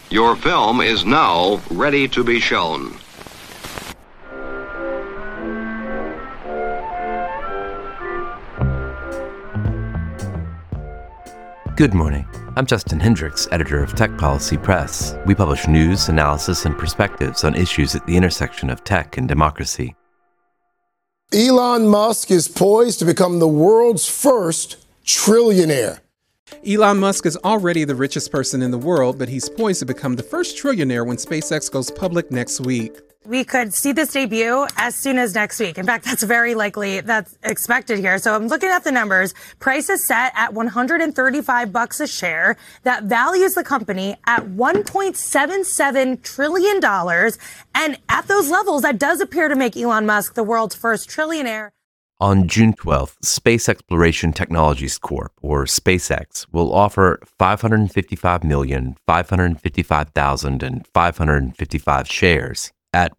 Your film is now ready to be shown. Good morning. I'm Justin Hendricks, editor of Tech Policy Press. We publish news, analysis, and perspectives on issues at the intersection of tech and democracy. Elon Musk is poised to become the world's first trillionaire. Elon Musk is already the richest person in the world, but he's poised to become the first trillionaire when SpaceX goes public next week. We could see this debut as soon as next week. In fact, that's very likely. That's expected here. So I'm looking at the numbers. Price is set at $135 a share. That values the company at $1.77 trillion. And at those levels, that does appear to make Elon Musk the world's first trillionaire. On June 12th, Space Exploration Technologies Corp., or SpaceX, will offer 555,555,555 shares at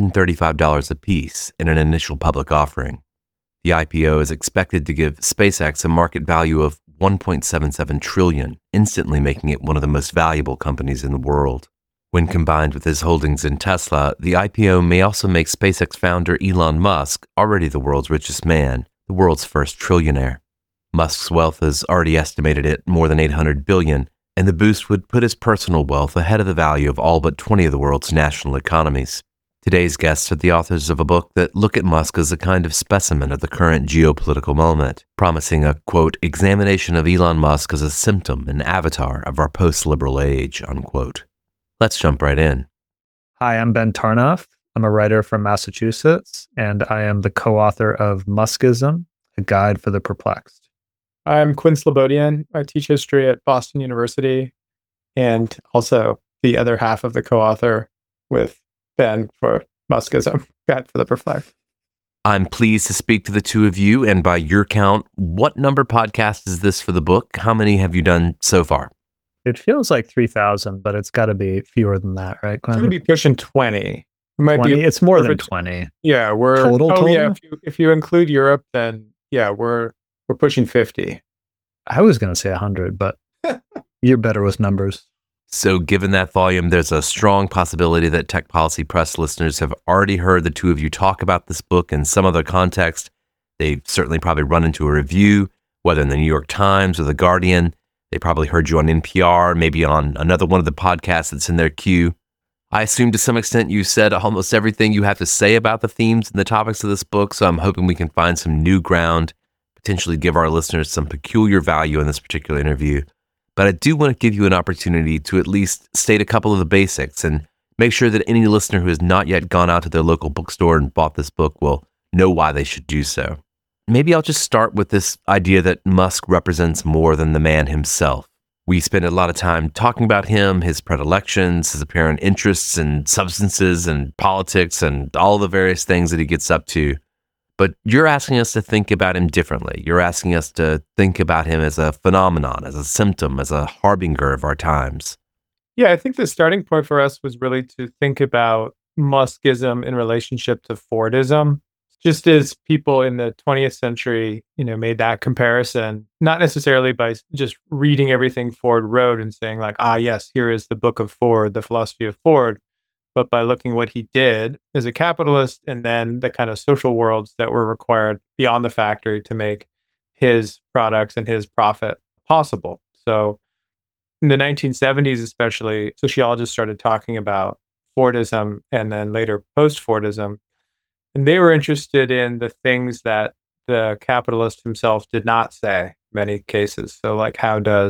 $135 apiece in an initial public offering. The IPO is expected to give SpaceX a market value of $1.77 trillion, instantly making it one of the most valuable companies in the world. When combined with his holdings in Tesla, the IPO may also make SpaceX founder Elon Musk, already the world's richest man, the world's first trillionaire. Musk's wealth is already estimated at more than $800 billion, and the boost would put his personal wealth ahead of the value of all but 20 of the world's national economies. Today's guests are the authors of a book that look at Musk as a kind of specimen of the current geopolitical moment, promising a, quote, examination of Elon Musk as a symptom and avatar of our post-liberal age, unquote. Let's jump right in. Hi, I'm Ben Tarnoff. I'm a writer from Massachusetts, and I am the co-author of Muskism, a guide for the perplexed. I'm Quinn Slobodian. I teach history at Boston University, and also the other half of the co-author with Ben for Muskism, guide for the perplexed. I'm pleased to speak to the two of you, and by your count, what number podcast is this for the book? How many have you done so far? It feels like 3,000, but it's got to be fewer than that, right, Glenn? It's going to be pushing 20. It might 20? be. It's more than 20. Yeah, we're total. Yeah, if you include Europe, then yeah, we're pushing 50. I was going to say 100, but you're better with numbers. So given that volume, there's a strong possibility that Tech Policy Press listeners have already heard the two of you talk about this book in some other context. They've certainly probably run into a review, whether in the New York Times or The Guardian. They probably heard you on NPR, maybe on another one of the podcasts that's in their queue. I assume to some extent you said almost everything you have to say about the themes and the topics of this book, so I'm hoping we can find some new ground, potentially give our listeners some peculiar value in this particular interview. But I do want to give you an opportunity to at least state a couple of the basics and make sure that any listener who has not yet gone out to their local bookstore and bought this book will know why they should do so. Maybe I'll just start with this idea that Musk represents more than the man himself. We spend a lot of time talking about him, his predilections, his apparent interests in substances and politics and all the various things that he gets up to. But you're asking us to think about him differently. You're asking us to think about him as a phenomenon, as a symptom, as a harbinger of our times. Yeah, I think the starting point for us was really to think about Muskism in relationship to Fordism. Just as people in the 20th century, made that comparison, not necessarily by just reading everything Ford wrote and saying like, yes, here is the book of Ford, the philosophy of Ford, but by looking what he did as a capitalist and then the kind of social worlds that were required beyond the factory to make his products and his profit possible. So in the 1970s, especially, sociologists started talking about Fordism and then later post-Fordism. And they were interested in the things that the capitalist himself did not say in many cases. So like how do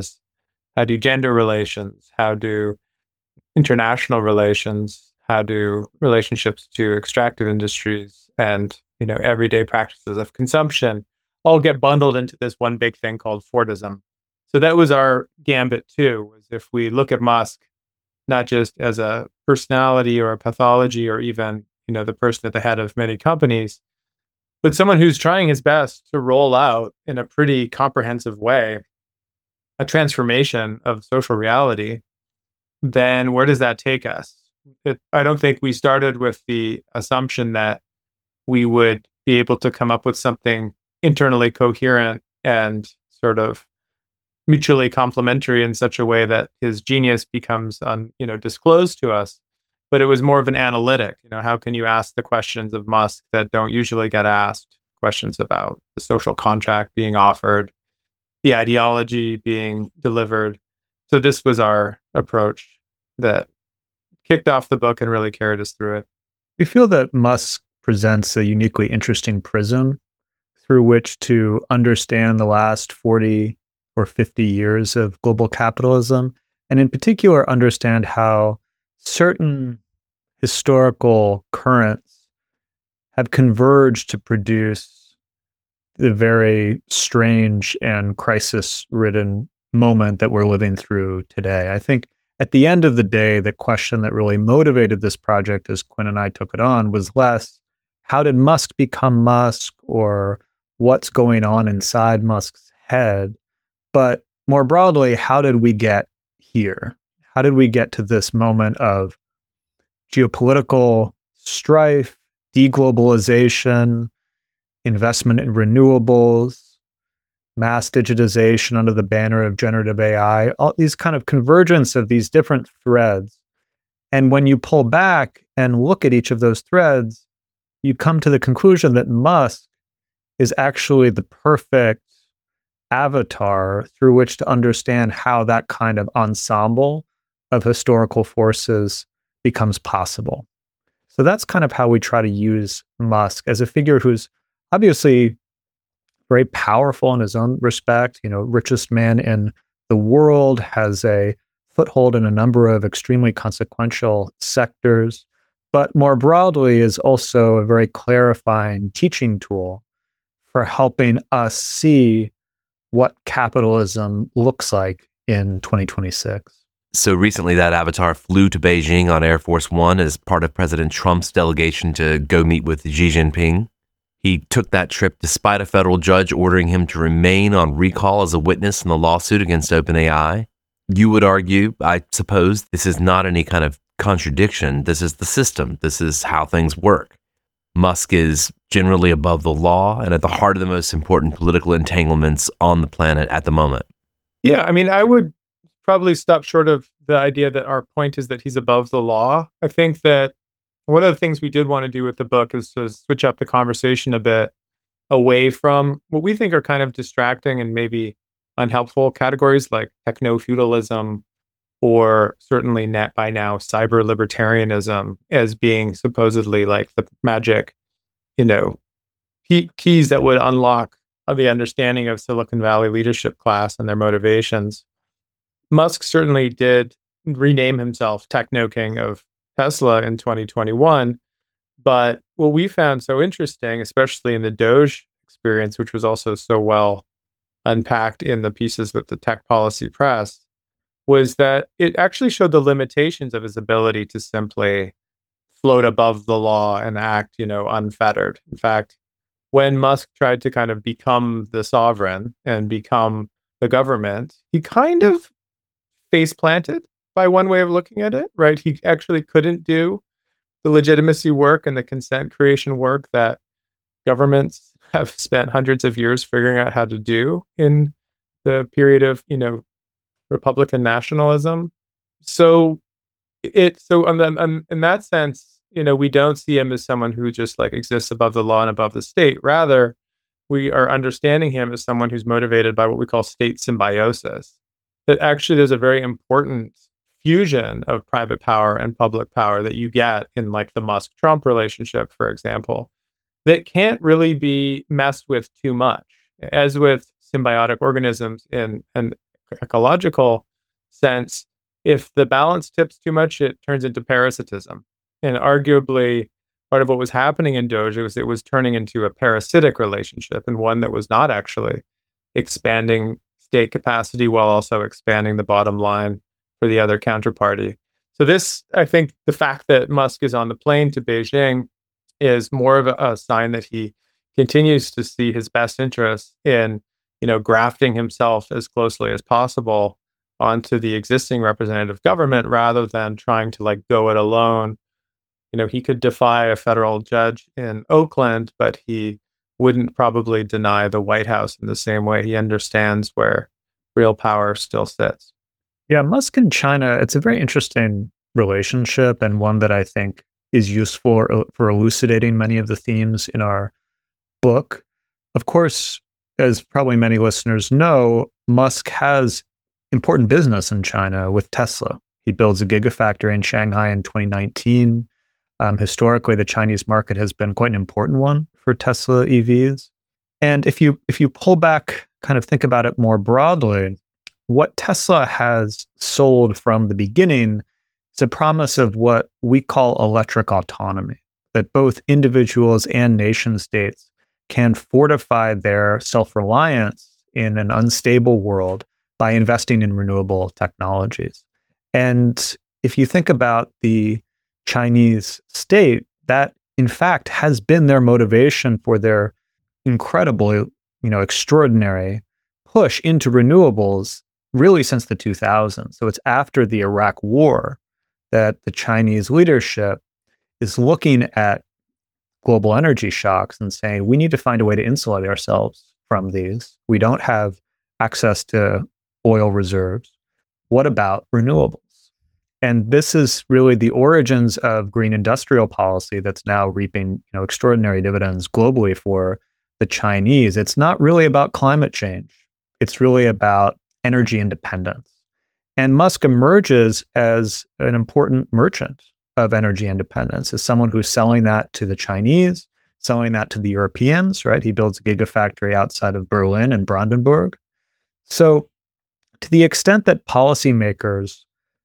gender relations, how do international relations, how do relationships to extractive industries and, everyday practices of consumption all get bundled into this one big thing called Fordism. So that was our gambit too, was if we look at Musk, not just as a personality or a pathology or even the person at the head of many companies, but someone who's trying his best to roll out in a pretty comprehensive way a transformation of social reality, then where does that take us? I don't think we started with the assumption that we would be able to come up with something internally coherent and sort of mutually complementary in such a way that his genius becomes disclosed to us. But it was more of an analytic. How can you ask the questions of Musk that don't usually get asked? Questions about the social contract being offered, the ideology being delivered. So this was our approach that kicked off the book and really carried us through it. We feel that Musk presents a uniquely interesting prism through which to understand the last 40 or 50 years of global capitalism, and in particular, understand how certain historical currents have converged to produce the very strange and crisis-ridden moment that we're living through today. I think at the end of the day, the question that really motivated this project as Quinn and I took it on was less, how did Musk become Musk, or what's going on inside Musk's head? But more broadly, how did we get here? How did we get to this moment of geopolitical strife, deglobalization, investment in renewables, mass digitization under the banner of generative AI, all these kind of convergence of these different threads. And when you pull back and look at each of those threads, you come to the conclusion that Musk is actually the perfect avatar through which to understand how that kind of ensemble of historical forces becomes possible. So that's kind of how we try to use Musk as a figure who's obviously very powerful in his own respect, richest man in the world, has a foothold in a number of extremely consequential sectors, but more broadly is also a very clarifying teaching tool for helping us see what capitalism looks like in 2026. So recently that avatar flew to Beijing on Air Force One as part of President Trump's delegation to go meet with Xi Jinping. He took that trip despite a federal judge ordering him to remain on recall as a witness in the lawsuit against OpenAI. You would argue, I suppose, this is not any kind of contradiction. This is the system. This is how things work. Musk is generally above the law and at the heart of the most important political entanglements on the planet at the moment. Yeah, I would probably stop short of the idea that our point is that he's above the law. I think that one of the things we did want to do with the book is to switch up the conversation a bit away from what we think are kind of distracting and maybe unhelpful categories like techno-feudalism, or certainly by now cyber libertarianism, as being supposedly like the magic, keys that would unlock the understanding of Silicon Valley leadership class and their motivations. Musk certainly did rename himself Techno King of Tesla in 2021. But what we found so interesting, especially in the Doge experience, which was also so well unpacked in the pieces with the Tech Policy Press, was that it actually showed the limitations of his ability to simply float above the law and act, unfettered. In fact, when Musk tried to kind of become the sovereign and become the government, he kind of face planted, by one way of looking at it, right? He actually couldn't do the legitimacy work and the consent creation work that governments have spent hundreds of years figuring out how to do in the period of, Republican nationalism. So in that sense, we don't see him as someone who just like exists above the law and above the state. Rather, we are understanding him as someone who's motivated by what we call state symbiosis. That actually there's a very important fusion of private power and public power that you get in like the Musk-Trump relationship, for example, that can't really be messed with too much. As with symbiotic organisms in an ecological sense, if the balance tips too much, it turns into parasitism. And arguably, part of what was happening in Doge was it was turning into a parasitic relationship, and one that was not actually expanding state capacity while also expanding the bottom line for the other counterparty. So this, I think, the fact that Musk is on the plane to Beijing is more of a sign that he continues to see his best interests in, grafting himself as closely as possible onto the existing representative government rather than trying to like go it alone. He could defy a federal judge in Oakland, but he wouldn't probably deny the White House in the same way. He understands where real power still sits. Yeah, Musk and China, it's a very interesting relationship and one that I think is useful for elucidating many of the themes in our book. Of course, as probably many listeners know, Musk has important business in China with Tesla. He builds a gigafactory in Shanghai in 2019. Historically, the Chinese market has been quite an important one for Tesla EVs. And if you pull back, kind of think about it more broadly, what Tesla has sold from the beginning is a promise of what we call electric autonomy, that both individuals and nation states can fortify their self-reliance in an unstable world by investing in renewable technologies. And if you think about the Chinese state, that in fact has been their motivation for their incredibly, extraordinary push into renewables really since the 2000s. So it's after the Iraq War that the Chinese leadership is looking at global energy shocks and saying, we need to find a way to insulate ourselves from these. We don't have access to oil reserves. What about renewables? And this is really the origins of green industrial policy that's now reaping, extraordinary dividends globally for the Chinese. It's not really about climate change. It's really about energy independence. And Musk emerges as an important merchant of energy independence, as someone who's selling that to the Chinese, selling that to the Europeans, right? He builds a gigafactory outside of Berlin and Brandenburg. So to the extent that policymakers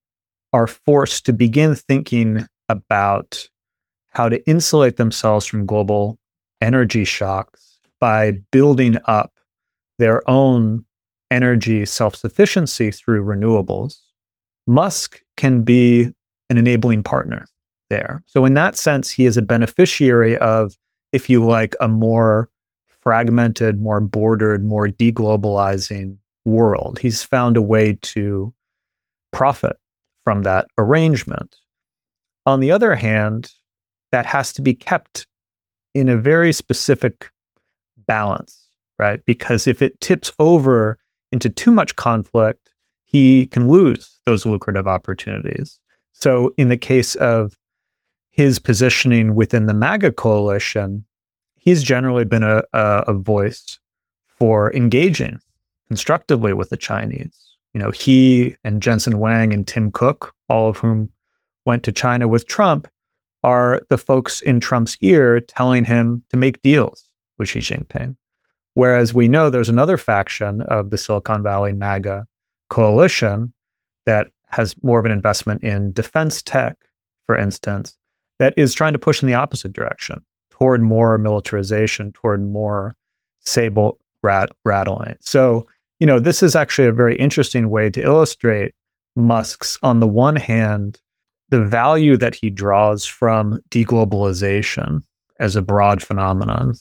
are forced to begin thinking about how to insulate themselves from global energy shocks by building up their own energy self-sufficiency through renewables, Musk can be an enabling partner there. So in that sense, he is a beneficiary of, if you like, a more fragmented, more bordered, more deglobalizing world. He's found a way to profit from that arrangement. On the other hand, that has to be kept in a very specific balance, right? Because if it tips over into too much conflict, he can lose those lucrative opportunities. So in the case of his positioning within the MAGA coalition, he's generally been a voice for engaging constructively with the Chinese. He and Jensen Huang and Tim Cook, all of whom went to China with Trump, are the folks in Trump's ear telling him to make deals with Xi Jinping. Whereas we know there's another faction of the Silicon Valley MAGA coalition that has more of an investment in defense tech, for instance, that is trying to push in the opposite direction, toward more militarization, toward more sable rattling. So, this is actually a very interesting way to illustrate Musk's, on the one hand, the value that he draws from deglobalization as a broad phenomenon,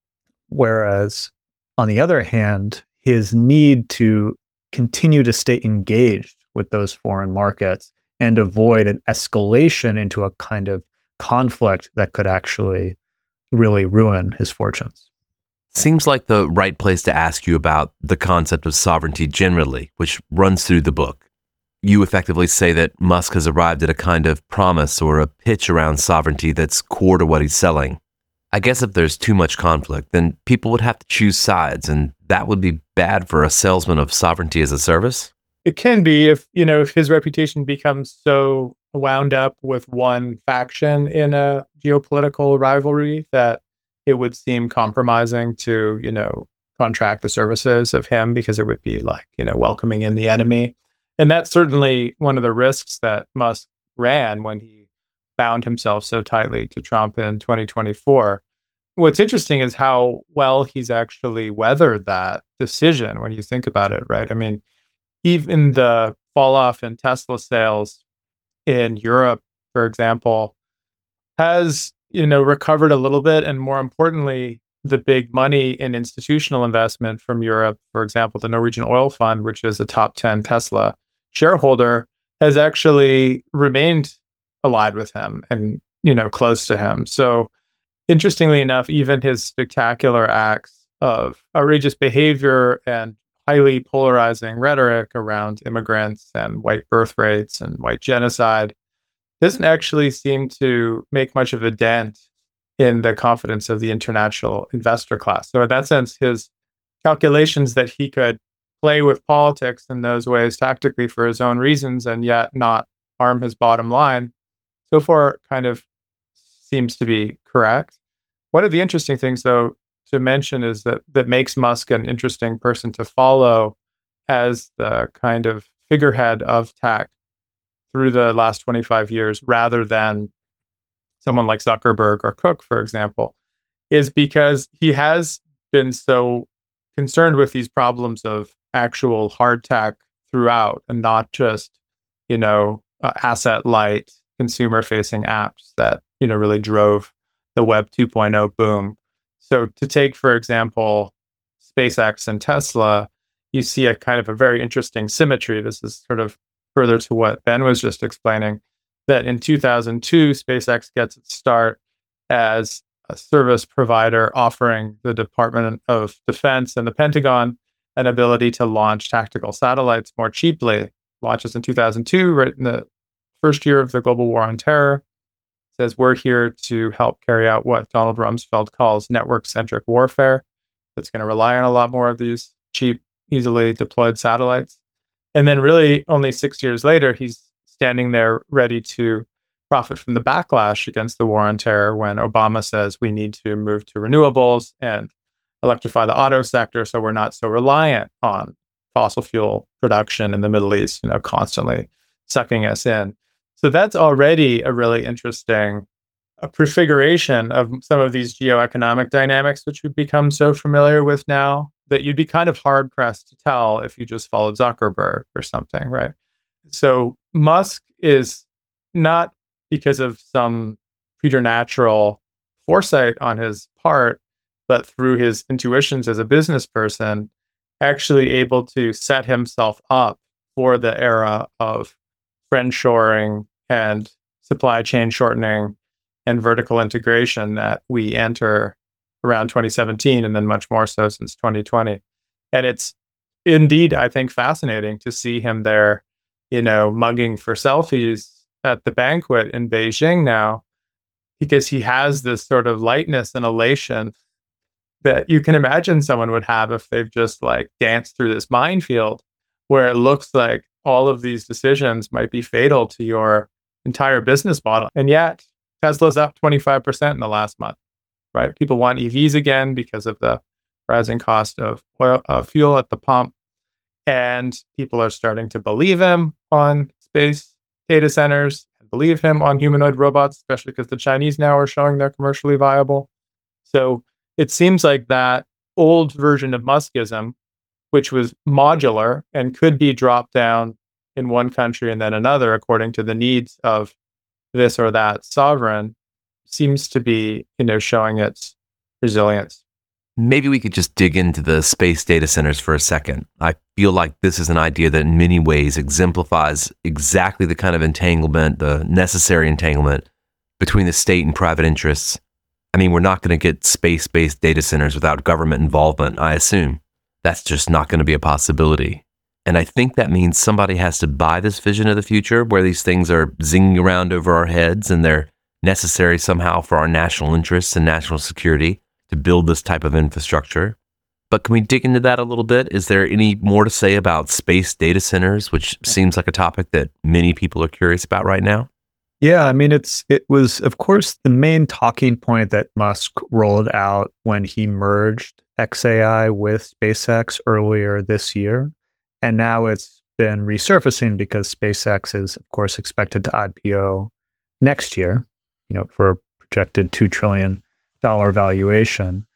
whereas on the other hand, his need to continue to stay engaged with those foreign markets and avoid an escalation into a kind of conflict that could actually really ruin his fortunes. Seems like the right place to ask you about the concept of sovereignty generally, which runs through the book. You effectively say that Musk has arrived at a kind of promise or a pitch around sovereignty that's core to what he's selling. I guess if there's too much conflict, then people would have to choose sides, and that would be bad for a salesman of sovereignty as a service? It can be if his reputation becomes so wound up with one faction in a geopolitical rivalry that it would seem compromising to, contract the services of him, because it would be like, welcoming in the enemy. And that's certainly one of the risks that Musk ran when he bound himself so tightly to Trump in 2024. What's interesting is how well he's actually weathered that decision when you think about it, right? I mean, even the fall off in Tesla sales in Europe, for example, has, recovered a little bit. And more importantly, the big money in institutional investment from Europe, for example, the Norwegian Oil Fund, which is a top 10 Tesla shareholder, has actually remained allied with him and, close to him. So interestingly enough, even his spectacular acts of outrageous behavior and highly polarizing rhetoric around immigrants and white birth rates and white genocide doesn't actually seem to make much of a dent in the confidence of the international investor class. So in that sense, his calculations that he could play with politics in those ways tactically for his own reasons and yet not harm his bottom line, so far kind of seems to be correct. One of the interesting things, though, to mention is that makes Musk an interesting person to follow as the kind of figurehead of tech through the last 25 years, rather than someone like Zuckerberg or Cook, for example, is because he has been so concerned with these problems of actual hard tech throughout, and not just, asset light consumer facing apps that, really drove the Web 2.0 boom. So to take, for example, SpaceX and Tesla, you see a kind of a very interesting symmetry. This is sort of further to what Ben was just explaining, that in 2002, SpaceX gets its start as a service provider offering the Department of Defense and the Pentagon an ability to launch tactical satellites more cheaply. Launches in 2002, right in the first year of the global war on terror. Says we're here to help carry out what Donald Rumsfeld calls network-centric warfare. That's going to rely on a lot more of these cheap, easily deployed satellites. And then really only 6 years later, he's standing there ready to profit from the backlash against the war on terror when Obama says we need to move to renewables and electrify the auto sector so we're not so reliant on fossil fuel production in the Middle East, constantly sucking us in. So that's already a really interesting prefiguration of some of these geoeconomic dynamics, which we've become so familiar with now that you'd be kind of hard pressed to tell if you just followed Zuckerberg or something, right? So Musk is not because of some preternatural foresight on his part, but through his intuitions as a business person, actually able to set himself up for the era of friendshoring and supply chain shortening and vertical integration that we enter around 2017 and then much more so since 2020. And it's indeed, I think, fascinating to see him there, mugging for selfies at the banquet in Beijing now, because he has this sort of lightness and elation that you can imagine someone would have if they've just danced through this minefield where it looks like all of these decisions might be fatal to your entire business model. And yet Tesla's up 25% in the last month, right? People want EVs again because of the rising cost of fuel at the pump. And people are starting to believe him on space data centers, and believe him on humanoid robots, especially because the Chinese now are showing they're commercially viable. So it seems like that old version of Muskism, which was modular and could be dropped down in one country and then another according to the needs of this or that sovereign, seems to be, showing its resilience. Maybe we could just dig into the space data centers for a second. I feel like this is an idea that in many ways exemplifies exactly the kind of entanglement, the necessary entanglement between the state and private interests. I mean, we're not going to get space-based data centers without government involvement, I assume. That's just not going to be a possibility. And I think that means somebody has to buy this vision of the future where these things are zinging around over our heads and they're necessary somehow for our national interests and national security to build this type of infrastructure. But can we dig into that a little bit? Is there any more to say about space data centers, which seems like a topic that many people are curious about right now? Yeah, I mean, it was, of course, the main talking point that Musk rolled out when he merged xAI with SpaceX earlier this year. And now it's been resurfacing because SpaceX is, of course, expected to IPO next year, for a projected $2 trillion valuation.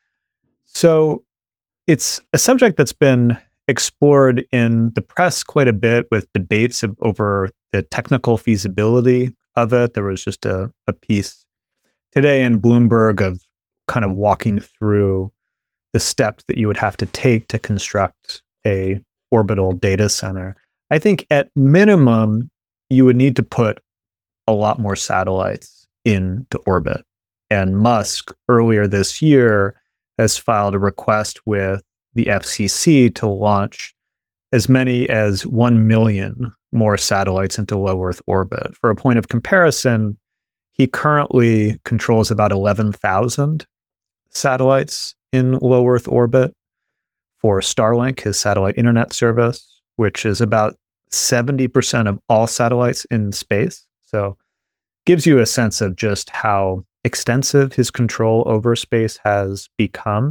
So it's a subject that's been explored in the press quite a bit with debates over the technical feasibility of it. There was just a piece today in Bloomberg of kind of walking through the steps that you would have to take to construct a orbital data center. I think at minimum, you would need to put a lot more satellites into orbit. And Musk earlier this year has filed a request with the FCC to launch as many as 1 million more satellites into low Earth orbit. For a point of comparison, he currently controls about 11,000 satellites in low Earth orbit for Starlink, his satellite internet service, which is about 70% of all satellites in space. So gives you a sense of just how extensive his control over space has become.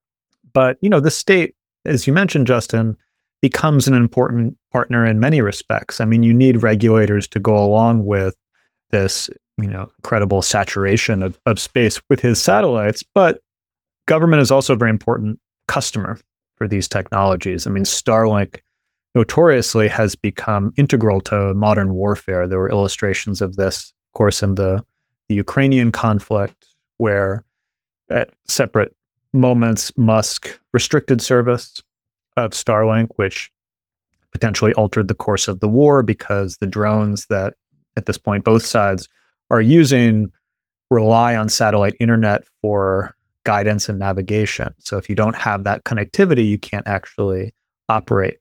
But, the state, as you mentioned, Justin, becomes an important partner in many respects. I mean, you need regulators to go along with this, incredible saturation of space with his satellites, but government is also a very important customer for these technologies. I mean, Starlink notoriously has become integral to modern warfare. There were illustrations of this, of course, in the Ukrainian conflict, where at separate moments, Musk restricted service of Starlink, which potentially altered the course of the war because the drones that at this point both sides are using rely on satellite internet for guidance and navigation. So if you don't have that connectivity, you can't actually operate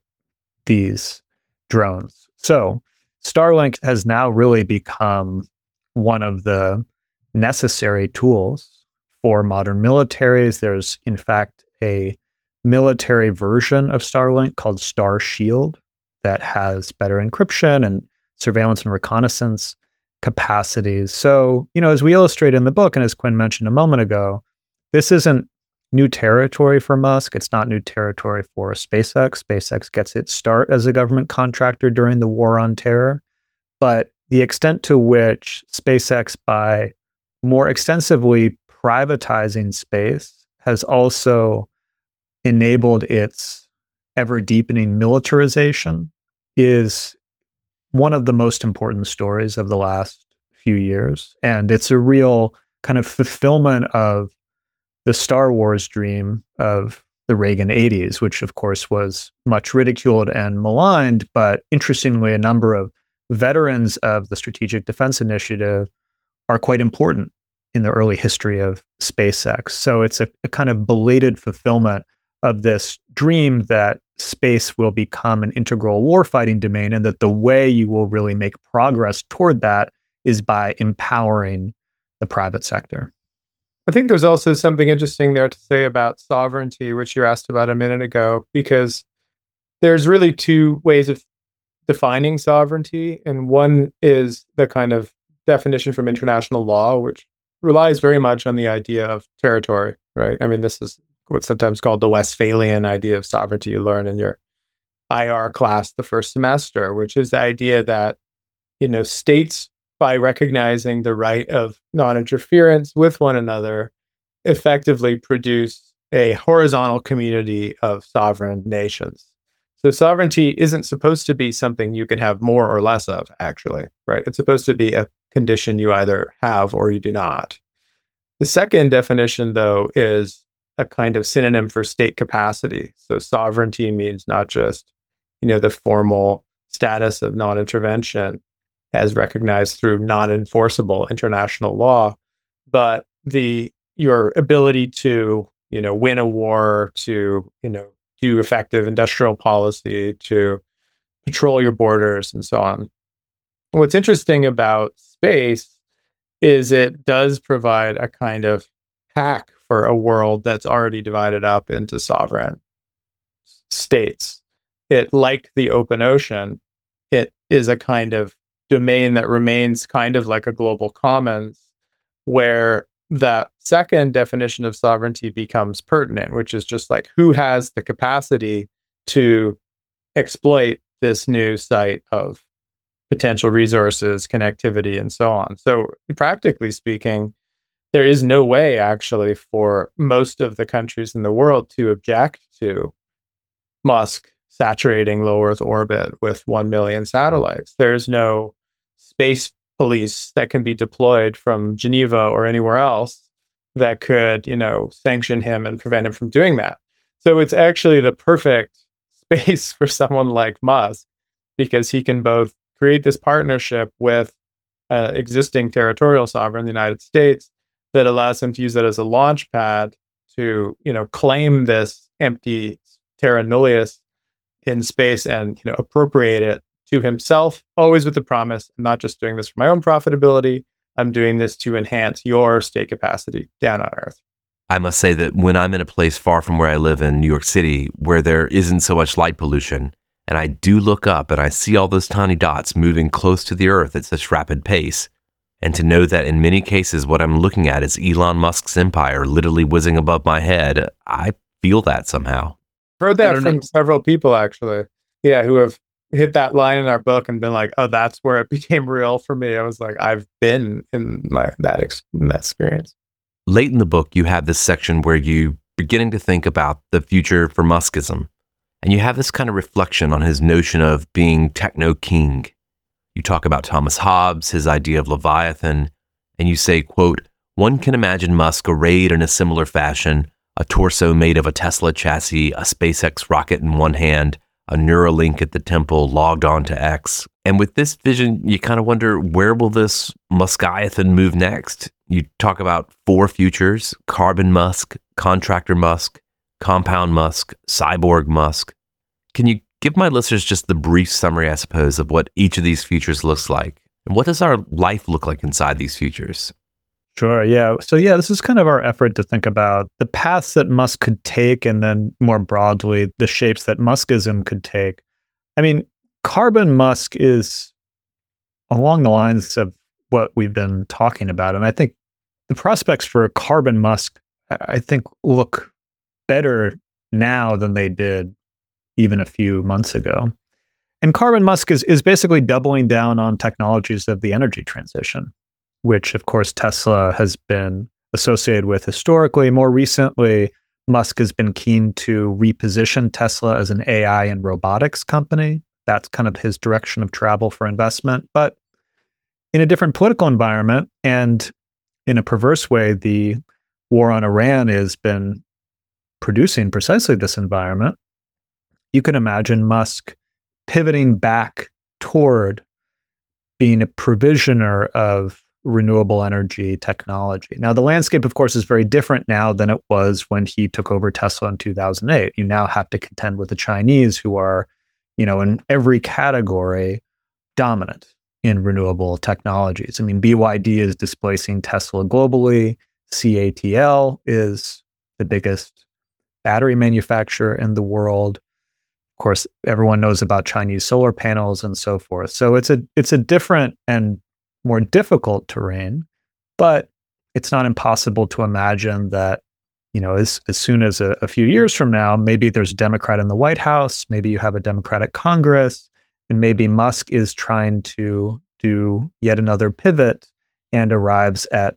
these drones. So Starlink has now really become one of the necessary tools for modern militaries. There's, in fact, a military version of Starlink called Star Shield that has better encryption and surveillance and reconnaissance capacities. So, as we illustrate in the book, and as Quinn mentioned a moment ago, this isn't new territory for Musk. It's not new territory for SpaceX. SpaceX gets its start as a government contractor during the War on Terror. But the extent to which SpaceX, by more extensively privatizing space, has also enabled its ever-deepening militarization is one of the most important stories of the last few years. And it's a real kind of fulfillment of the Star Wars dream of the Reagan 80s, which of course was much ridiculed and maligned, but interestingly, a number of veterans of the Strategic Defense Initiative are quite important in the early history of SpaceX. So it's a kind of belated fulfillment of this dream that space will become an integral warfighting domain, and that the way you will really make progress toward that is by empowering the private sector. I think there's also something interesting there to say about sovereignty, which you asked about a minute ago, because there's really two ways of defining sovereignty. And one is the kind of definition from international law, which relies very much on the idea of territory, right? I mean, this is what's sometimes called the Westphalian idea of sovereignty you learn in your IR class the first semester, which is the idea that, states, by recognizing the right of non-interference with one another, effectively produce a horizontal community of sovereign nations. So sovereignty isn't supposed to be something you can have more or less of, actually, right? It's supposed to be a condition you either have or you do not. The second definition, though, is a kind of synonym for state capacity. So sovereignty means not just, the formal status of non-intervention as recognized through non-enforceable international law, but your ability to, win a war, to, do effective industrial policy, to patrol your borders, and so on. What's interesting about space is it does provide a kind of hack for a world that's already divided up into sovereign states. It, like the open ocean, it is a kind of domain that remains kind of like a global commons, where that second definition of sovereignty becomes pertinent, which is just like, who has the capacity to exploit this new site of potential resources, connectivity, and so on. So practically speaking, there is no way actually for most of the countries in the world to object to Musk saturating low Earth orbit with 1 million satellites. There's no space police that can be deployed from Geneva or anywhere else that could, sanction him and prevent him from doing that. So it's actually the perfect space for someone like Musk, because he can both create this partnership with existing territorial sovereign, the United States, that allows him to use that as a launch pad to, claim this empty terra nullius in space and appropriate it to himself, always with the promise, I'm not just doing this for my own profitability, I'm doing this to enhance your state capacity down on Earth. I must say that when I'm in a place far from where I live in New York City, where there isn't so much light pollution, and I do look up and I see all those tiny dots moving close to the Earth at such rapid pace, and to know that in many cases what I'm looking at is Elon Musk's empire literally whizzing above my head, I feel that somehow. Heard that from several people, actually. Yeah, who have hit that line in our book and been like, oh, that's where it became real for me. I was like, I've been in that experience. Late in the book, you have this section where you beginning to think about the future for Muskism. And you have this kind of reflection on his notion of being techno-king. You talk about Thomas Hobbes, his idea of Leviathan, and you say, quote, one can imagine Musk arrayed in a similar fashion, a torso made of a Tesla chassis, a SpaceX rocket in one hand, a Neuralink at the temple, logged on to X. And with this vision, you kind of wonder, where will this Muskiathan move next? You talk about 4 futures: Carbon Musk, Contractor Musk, Compound Musk, Cyborg Musk. Can you give my listeners just the brief summary, I suppose, of what each of these futures looks like? And what does our life look like inside these futures? Sure, yeah. So this is kind of our effort to think about the paths that Musk could take, and then more broadly, the shapes that Muskism could take. I mean, Carbon Musk is along the lines of what we've been talking about. And I think the prospects for Carbon Musk, I think, look better now than they did even a few months ago. And Carbon Musk is basically doubling down on technologies of the energy transition, which, of course, Tesla has been associated with historically. More recently, Musk has been keen to reposition Tesla as an AI and robotics company. That's kind of his direction of travel for investment. But in a different political environment, and in a perverse way, the war on Iran has been producing precisely this environment. You can imagine Musk pivoting back toward being a provisioner of renewable energy technology. Now, the landscape, of course, is very different now than it was when he took over Tesla in 2008. You now have to contend with the Chinese, who are, in every category, dominant in renewable technologies. I mean, BYD is displacing Tesla globally. CATL is the biggest battery manufacturer in the world. Of course, everyone knows about Chinese solar panels and so forth. So it's a different and more difficult terrain, but it's not impossible to imagine that, as soon as a few years from now, maybe there's a Democrat in the White House, maybe you have a Democratic Congress, and maybe Musk is trying to do yet another pivot and arrives at,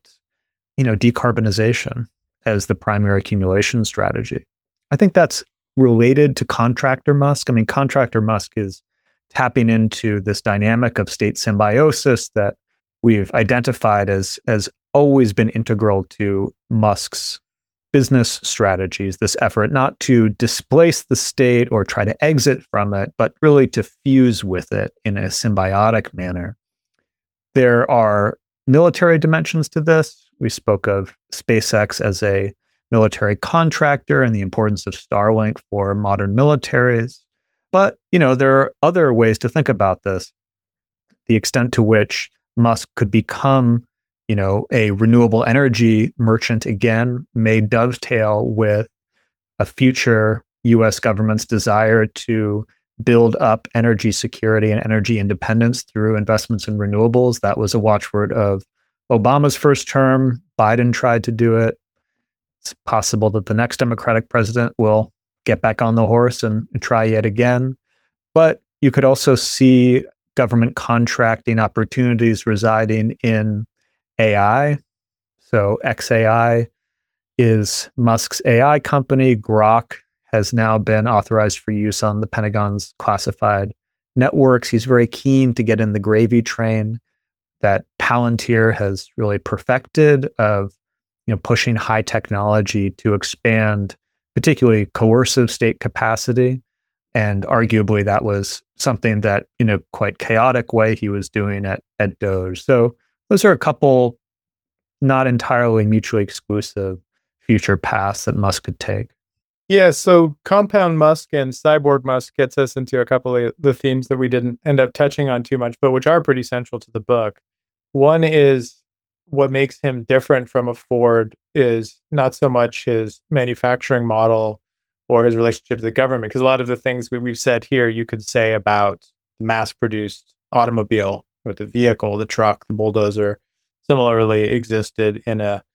decarbonization as the primary accumulation strategy. I think that's related to Contractor Musk. I mean, Contractor Musk is tapping into this dynamic of state symbiosis that we've identified as always been integral to Musk's business strategies, this effort not to displace the state or try to exit from it, but really to fuse with it in a symbiotic manner. There are military dimensions to this. We spoke of SpaceX as a military contractor and the importance of Starlink for modern militaries. But, there are other ways to think about this. The extent to which Musk could become, a renewable energy merchant again may dovetail with a future U.S. government's desire to build up energy security and energy independence through investments in renewables. That was a watchword of Obama's first term. Biden tried to do it. It's possible that the next Democratic president will get back on the horse and try yet again. But you could also see government contracting opportunities residing in AI. So xAI is Musk's AI company. Grok has now been authorized for use on the Pentagon's classified networks. He's very keen to get in the gravy train that Palantir has really perfected of pushing high technology to expand, particularly coercive state capacity. And arguably that was something that, in a quite chaotic way, he was doing at Doge. So those are a couple not entirely mutually exclusive future paths that Musk could take. Yeah, so Compound Musk and Cyborg Musk gets us into a couple of the themes that we didn't end up touching on too much, but which are pretty central to the book. One is what makes him different from a Ford is not so much his manufacturing model or his relationship to the government, because a lot of the things we've said here you could say about the mass-produced automobile, or the vehicle, the truck, the bulldozer, similarly existed in a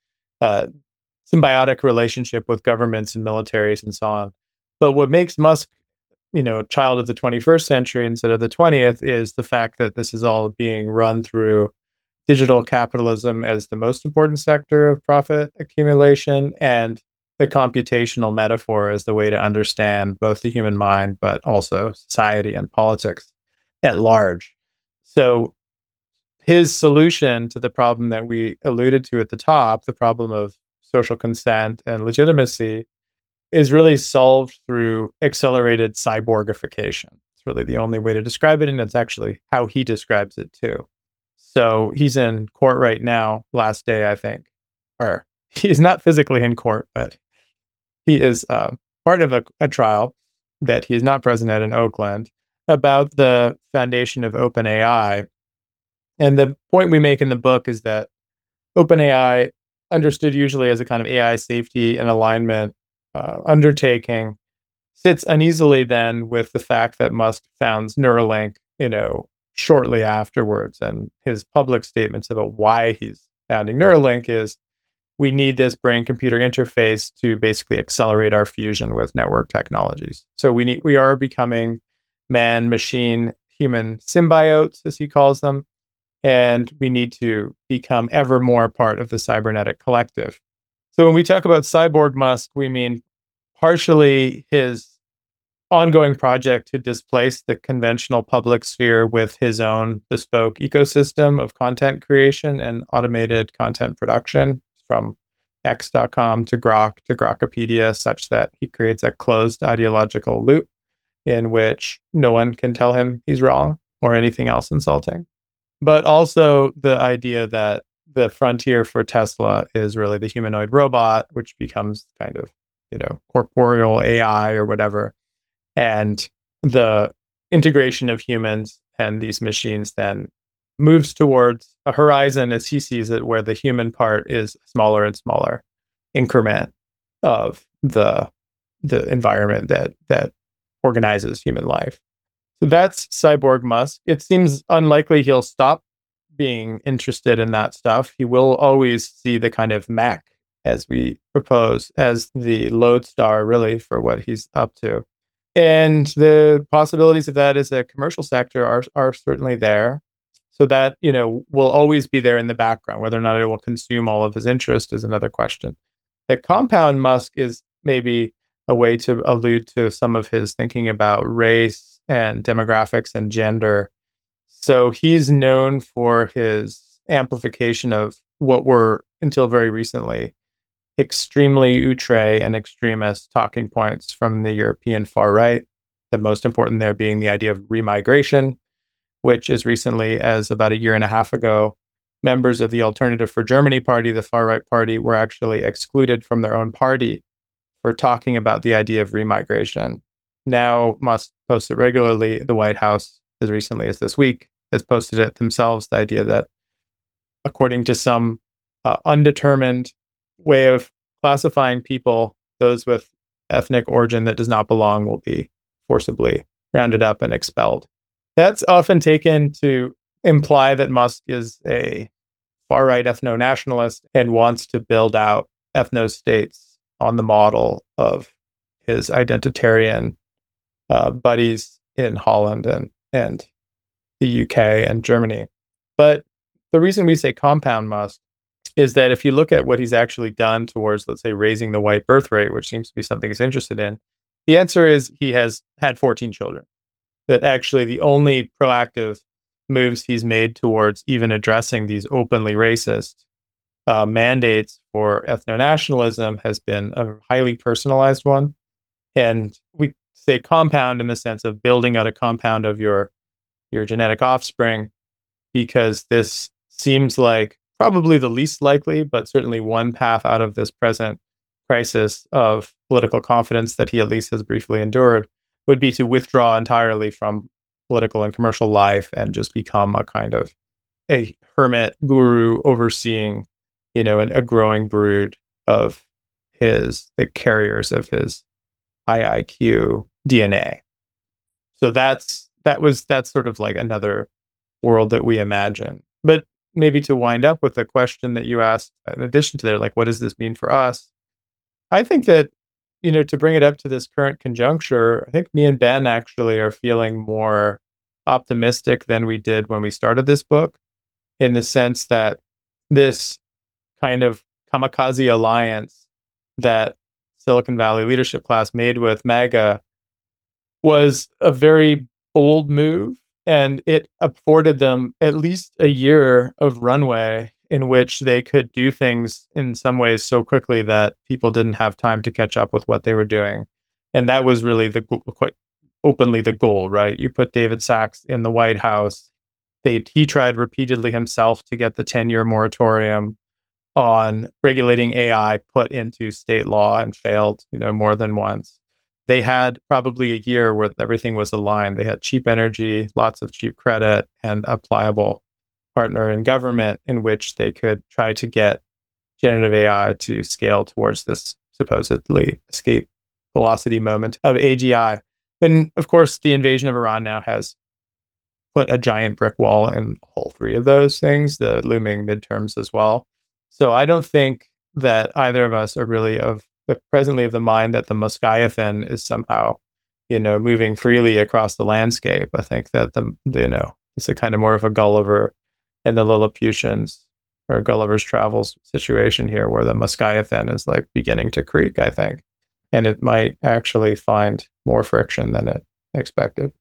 symbiotic relationship with governments and militaries and so on. But what makes Musk, child of the 21st century instead of the 20th is the fact that this is all being run through digital capitalism as the most important sector of profit accumulation, and the computational metaphor as the way to understand both the human mind, but also society and politics at large. So his solution to the problem that we alluded to at the top, the problem of social consent and legitimacy, is really solved through accelerated cyborgification. It's really the only way to describe it, and it's actually how he describes it too. So he's in court right now, last day, I think. Or he's not physically in court, but he is part of a trial that he is not present at in Oakland about the foundation of OpenAI. And the point we make in the book is that OpenAI, understood usually as a kind of AI safety and alignment undertaking, sits uneasily then with the fact that Musk founds Neuralink, shortly afterwards. And his public statements about why he's founding Neuralink is, we need this brain-computer interface to basically accelerate our fusion with network technologies. So we are becoming man-machine-human symbiotes, as he calls them, and we need to become ever more part of the cybernetic collective. So when we talk about Cyborg Musk, we mean partially his ongoing project to displace the conventional public sphere with his own bespoke ecosystem of content creation and automated content production, from X.com to Grok to Grokopedia, such that he creates a closed ideological loop in which no one can tell him he's wrong or anything else insulting. But also the idea that the frontier for Tesla is really the humanoid robot, which becomes kind of, corporeal AI or whatever. And the integration of humans and these machines then moves towards a horizon, as he sees it, where the human part is a smaller and smaller increment of the environment that organizes human life. So that's Cyborg Musk. It seems unlikely he'll stop being interested in that stuff. He will always see the kind of mech, as we propose, as the lodestar really for what he's up to. And the possibilities of that as a commercial sector are certainly there. So that, will always be there in the background. Whether or not it will consume all of his interest is another question. The Compound Musk is maybe a way to allude to some of his thinking about race and demographics and gender. So he's known for his amplification of what were, until very recently, extremely outre and extremist talking points from the European far right. The most important there being the idea of remigration, which as recently as about a year and a half ago, members of the Alternative for Germany party, the far right party, were actually excluded from their own party for talking about the idea of remigration. Now Musk posts it regularly. The White House, as recently as this week, has posted it themselves, the idea that according to some undetermined way of classifying people, those with ethnic origin that does not belong will be forcibly rounded up and expelled. That's often taken to imply that Musk is a far-right ethno-nationalist and wants to build out ethno-states on the model of his identitarian buddies in Holland and the UK and Germany. But the reason we say Compound Musk is that if you look at what he's actually done towards, let's say, raising the white birth rate, which seems to be something he's interested in, the answer is he has had 14 children. That actually the only proactive moves he's made towards even addressing these openly racist mandates for ethno-nationalism has been a highly personalized one. And we say compound in the sense of building out a compound of your genetic offspring, because this seems like probably the least likely, but certainly one path out of this present crisis of political confidence that he at least has briefly endured would be to withdraw entirely from political and commercial life and just become a kind of a hermit guru overseeing, a growing brood of the carriers of his high IQ DNA. So that's sort of like another world that we imagine. But maybe to wind up with the question that you asked, in addition to that, like, what does this mean for us? I think that, to bring it up to this current conjuncture, I think me and Ben actually are feeling more optimistic than we did when we started this book, in the sense that this kind of kamikaze alliance that Silicon Valley leadership class made with MAGA was a very bold move, and it afforded them at least a year of runway in which they could do things in some ways so quickly that people didn't have time to catch up with what they were doing. And that was really quite openly the goal, right? You put David Sacks in the White House. He tried repeatedly himself to get the 10-year moratorium on regulating AI put into state law and failed, more than once. They had probably a year where everything was aligned. They had cheap energy, lots of cheap credit, and a pliable partner in government in which they could try to get generative AI to scale towards this supposedly escape velocity moment of AGI. And of course, the invasion of Iran now has put a giant brick wall in all three of those things, the looming midterms as well. So I don't think that either of us are really presently of the mind that the Moschiathan is somehow, moving freely across the landscape. I think that it's a kind of more of a Gulliver and the Lilliputians, or Gulliver's Travels situation here, where the Moschiathan is like beginning to creak, I think. And it might actually find more friction than it expected.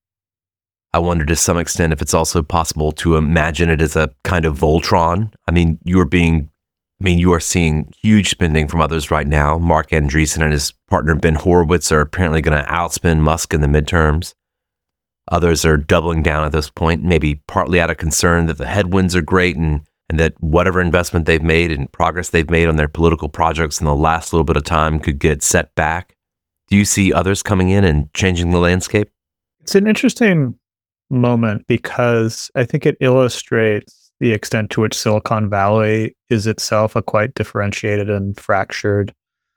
I wonder to some extent if it's also possible to imagine it as a kind of Voltron. I mean, you are seeing huge spending from others right now. Mark Andreessen and his partner Ben Horowitz are apparently going to outspend Musk in the midterms. Others are doubling down at this point, maybe partly out of concern that the headwinds are great and that whatever investment they've made and progress they've made on their political projects in the last little bit of time could get set back. Do you see others coming in and changing the landscape? It's an interesting moment because I think it illustrates the extent to which Silicon Valley is itself a quite differentiated and fractured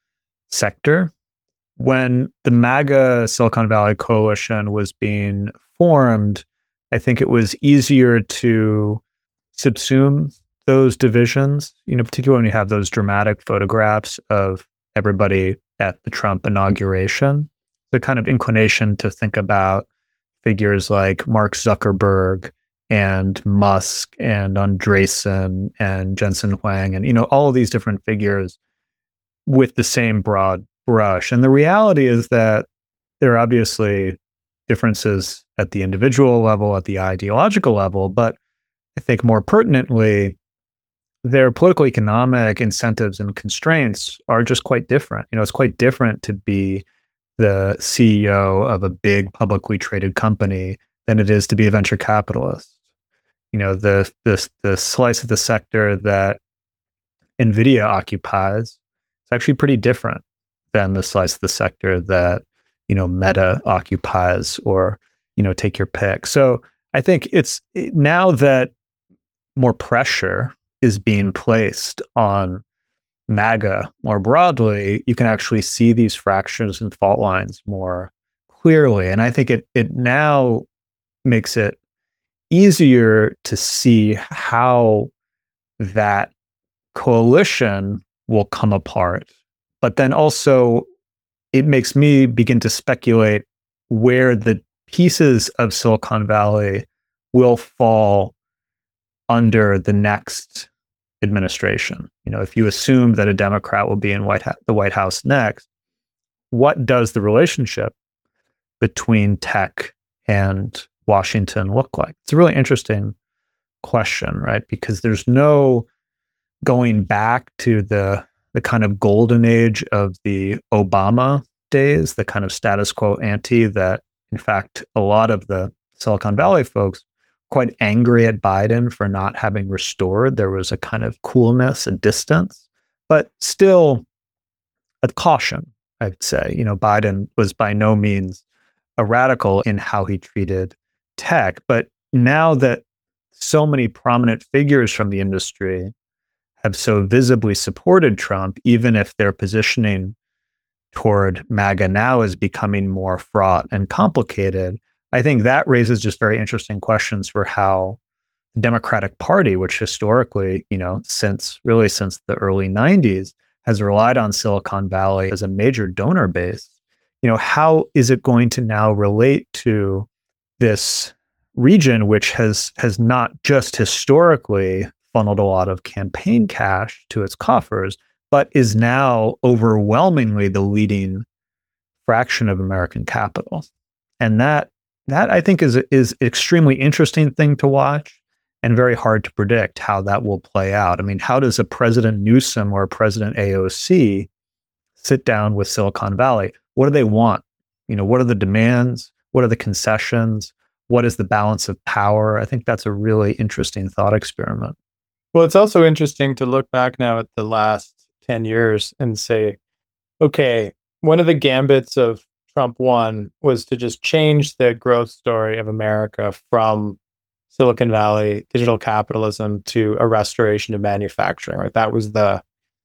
sector. When the MAGA Silicon Valley coalition was being formed, I think it was easier to subsume those divisions, particularly when you have those dramatic photographs of everybody at the Trump inauguration. The kind of inclination to think about figures like Mark Zuckerberg and Musk and Andreessen and Jensen Huang and, all of these different figures with the same broad brush. And the reality is that there are obviously differences at the individual level, at the ideological level, but I think more pertinently, their political economic incentives and constraints are just quite different. It's quite different to be the CEO of a big publicly traded company than it is to be a venture capitalist. The slice of the sector that NVIDIA occupies is actually pretty different than the slice of the sector that, Meta occupies, or, take your pick. So I think it's now that more pressure is being placed on MAGA more broadly, you can actually see these fractures and fault lines more clearly. And I think it now makes it easier to see how that coalition will come apart. But then also it makes me begin to speculate where the pieces of Silicon Valley will fall under the next administration. If you assume that a Democrat will be in the White House next, what does the relationship between tech and Washington look like? It's a really interesting question, right? Because there's no going back to the kind of golden age of the Obama days, the kind of status quo ante that, in fact, a lot of the Silicon Valley folks quite angry at Biden for not having restored. There was a kind of coolness, a distance, but still caution, I'd say. Biden was by no means a radical in how he treated tech. But now that so many prominent figures from the industry have so visibly supported Trump, even if their positioning toward MAGA now is becoming more fraught and complicated, I think that raises just very interesting questions for how the Democratic Party, which historically, since the early 90s, has relied on Silicon Valley as a major donor base, how is it going to now relate to this region, which has not just historically funneled a lot of campaign cash to its coffers, but is now overwhelmingly the leading fraction of American capital. And that I think is extremely interesting thing to watch and very hard to predict how that will play out. I mean, how does a President Newsom or a President AOC sit down with Silicon Valley? What do they want? What are the demands? What are the concessions? What is the balance of power? I think that's a really interesting thought experiment. Well, it's also interesting to look back now at the last 10 years and say, okay, one of the gambits of Trump 1 was to just change the growth story of America from Silicon Valley, digital capitalism, to a restoration of manufacturing, right? That was the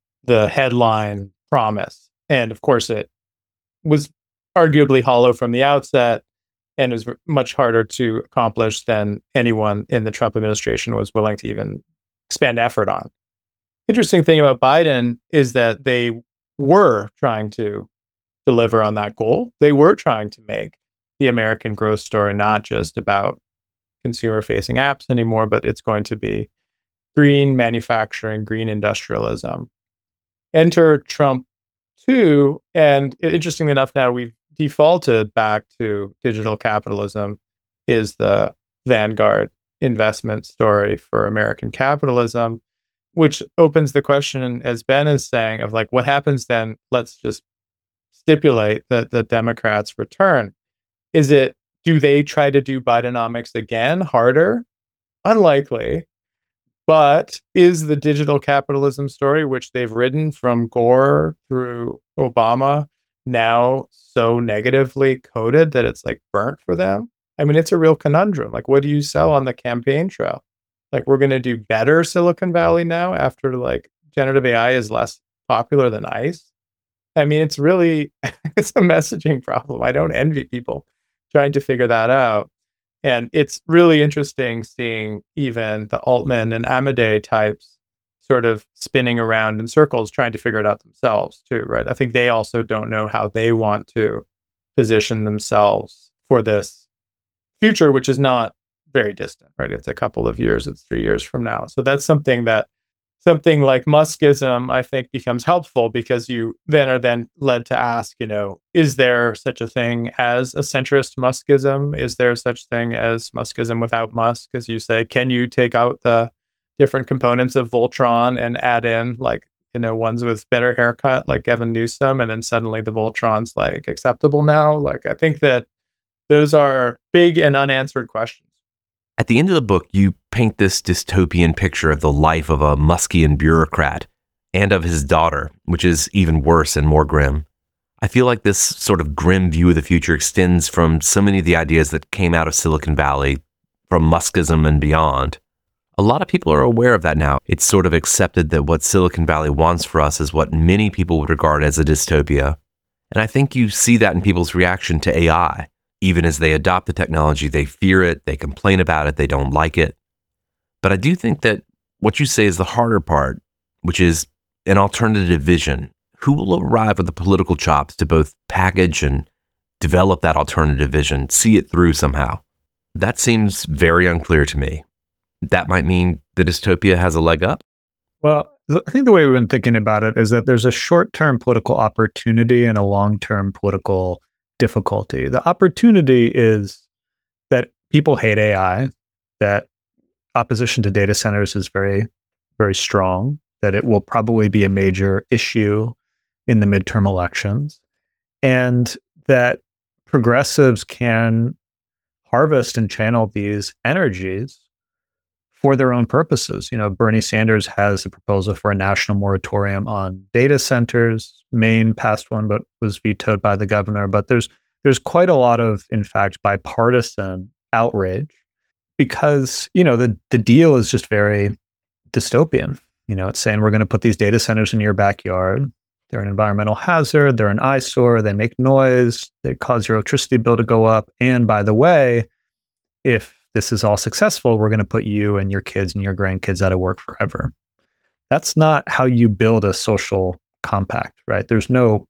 headline promise. And of course, it was arguably hollow from the outset and was much harder to accomplish than anyone in the Trump administration was willing to even expend effort on. Interesting thing about Biden is that they were trying to deliver on that goal. They were trying to make the American growth story not just about consumer-facing apps anymore, but it's going to be green manufacturing, green industrialism. Enter Trump 2, and interestingly enough, now we've defaulted back to digital capitalism is the vanguard investment story for American capitalism, which opens the question, as Ben is saying, of like, what happens then? Let's just stipulate that the Democrats return. Do they try to do Bidenomics again, harder? Unlikely. But is the digital capitalism story, which they've ridden from Gore through Obama, now so negatively coded that it's like burnt for them? I mean, it's a real conundrum. Like, what do you sell on the campaign trail? Like, we're going to do better Silicon Valley now after like generative AI is less popular than ICE. I mean, it's really, it's a messaging problem. I don't envy people trying to figure that out. And it's really interesting seeing even the Altman and Amadei types sort of spinning around in circles, trying to figure it out themselves too, right? I think they also don't know how they want to position themselves for this future, which is not very distant, right? It's a couple of years, it's 3 years from now. So that's something like Muskism, I think, becomes helpful because you then are led to ask, is there such a thing as a centrist Muskism? Is there such thing as Muskism without Musk? As you say, can you take out the different components of Voltron and add in ones with better haircut like Gavin Newsom, and then suddenly the Voltron's like acceptable now? Like, I think that those are big and unanswered questions. At the end of the book, you paint this dystopian picture of the life of a Muskian bureaucrat and of his daughter, which is even worse and more grim. I feel like this sort of grim view of the future extends from so many of the ideas that came out of Silicon Valley, from Muskism and beyond. A lot of people are aware of that now. It's sort of accepted that what Silicon Valley wants for us is what many people would regard as a dystopia. And I think you see that in people's reaction to AI. Even as they adopt the technology, they fear it, they complain about it, they don't like it. But I do think that what you say is the harder part, which is an alternative vision. Who will arrive with the political chops to both package and develop that alternative vision, see it through somehow? That seems very unclear to me. That might mean the dystopia has a leg up? Well, I think the way we've been thinking about it is that there's a short-term political opportunity and a long-term political difficulty. The opportunity is that people hate AI, that opposition to data centers is very, very strong, that it will probably be a major issue in the midterm elections, and that progressives can harvest and channel these energies for their own purposes. Bernie Sanders has a proposal for a national moratorium on data centers. Maine passed one, but was vetoed by the governor. But there's quite a lot of, in fact, bipartisan outrage because, the deal is just very dystopian. It's saying we're going to put these data centers in your backyard. They're an environmental hazard. They're an eyesore. They make noise. They cause your electricity bill to go up. And by the way, if this is all successful, we're going to put you and your kids and your grandkids out of work forever. That's not how you build a social compact, right? There's no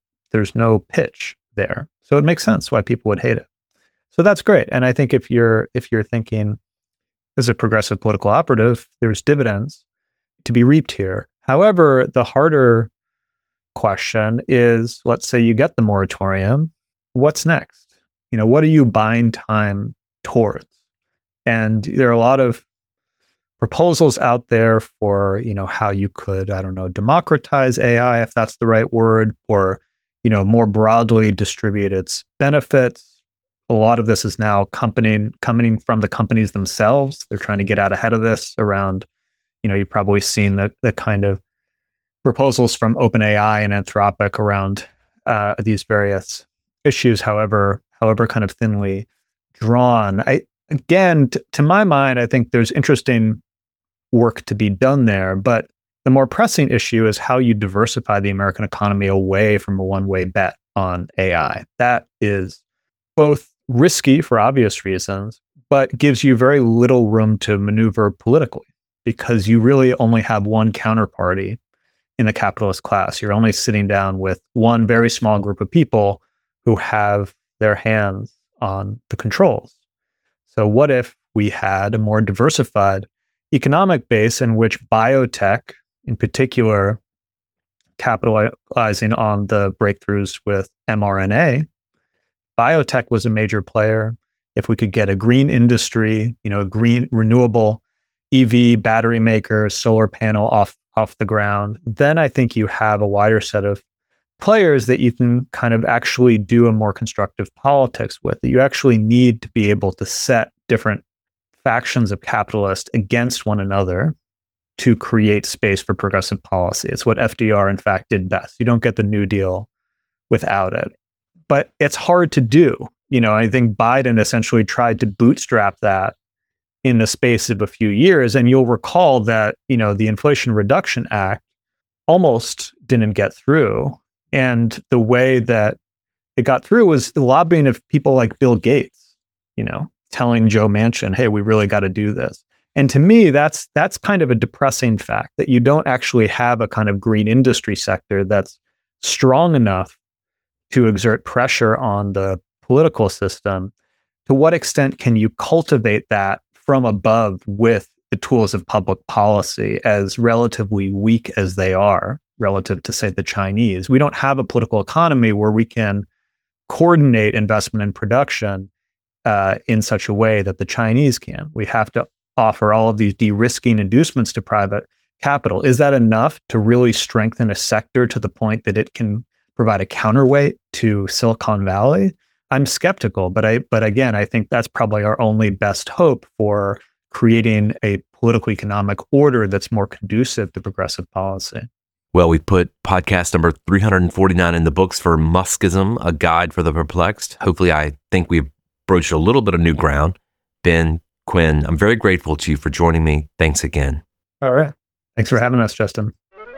pitch there. So it makes sense why people would hate it. So that's great. And I think if you're thinking as a progressive political operative, there's dividends to be reaped here. However, the harder question is, let's say you get the moratorium, what's next? What are you buying time towards? And there are a lot of proposals out there for, how you could, democratize AI, if that's the right word, or, more broadly distribute its benefits. A lot of this is now coming from the companies themselves. They're trying to get out ahead of this around, you've probably seen the kind of proposals from OpenAI and Anthropic around these various issues, however kind of thinly drawn. Again, to my mind, I think there's interesting work to be done there, but the more pressing issue is how you diversify the American economy away from a one-way bet on AI. That is both risky for obvious reasons, but gives you very little room to maneuver politically because you really only have one counterparty in the capitalist class. You're only sitting down with one very small group of people who have their hands on the controls. So what if we had a more diversified economic base in which biotech, in particular, capitalizing on the breakthroughs with mRNA, biotech was a major player. If we could get a green industry, a green renewable EV battery maker, solar panel off the ground, then I think you have a wider set of players that you can kind of actually do a more constructive politics with, that you actually need to be able to set different factions of capitalists against one another to create space for progressive policy. It's what FDR, in fact, did best. You don't get the New Deal without it. But it's hard to do. I think Biden essentially tried to bootstrap that in the space of a few years. And you'll recall that, the Inflation Reduction Act almost didn't get through. And the way that it got through was the lobbying of people like Bill Gates, telling Joe Manchin, hey, we really got to do this. And to me, that's kind of a depressing fact that you don't actually have a kind of green industry sector that's strong enough to exert pressure on the political system. To what extent can you cultivate that from above with the tools of public policy, as relatively weak as they are relative to, say, the Chinese? We don't have a political economy where we can coordinate investment and production in such a way that the Chinese can. We have to offer all of these de-risking inducements to private capital. Is that enough to really strengthen a sector to the point that it can provide a counterweight to Silicon Valley? I'm skeptical, but again, I think that's probably our only best hope for creating a political economic order that's more conducive to progressive policy. Well, we put podcast number 349 in the books for Muskism, a guide for the perplexed. Hopefully, I think we've broached a little bit of new ground. Ben, Quinn, I'm very grateful to you for joining me. Thanks again. All right. Thanks for having us, Justin.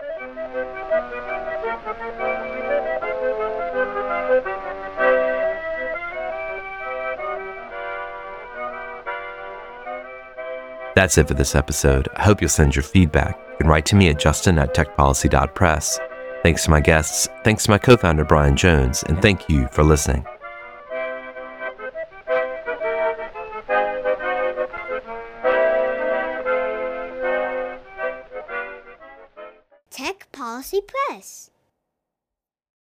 That's it for this episode. I hope you'll send your feedback. You can write to me at justin@techpolicy.press. Thanks to my guests, thanks to my co-founder, Brian Jones, and thank you for listening. Tech Policy Press.